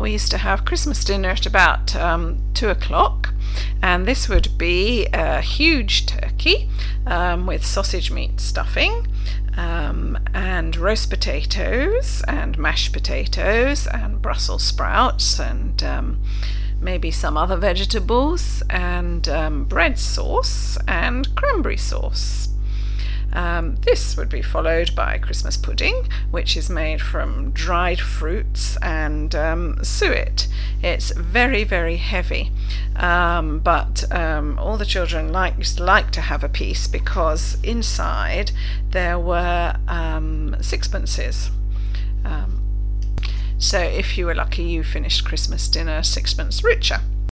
we used to have Christmas dinner at about 2 o'clock, and this would be a huge turkey with sausage meat stuffing, and roast potatoes and mashed potatoes and Brussels sprouts and maybe some other vegetables, and bread sauce and cranberry sauce. This would be followed by Christmas pudding, which is made from dried fruits and suet. It's very, very heavy, but all the children used to like to have a piece because inside there were sixpences. So if you were lucky, you finished Christmas dinner sixpence richer.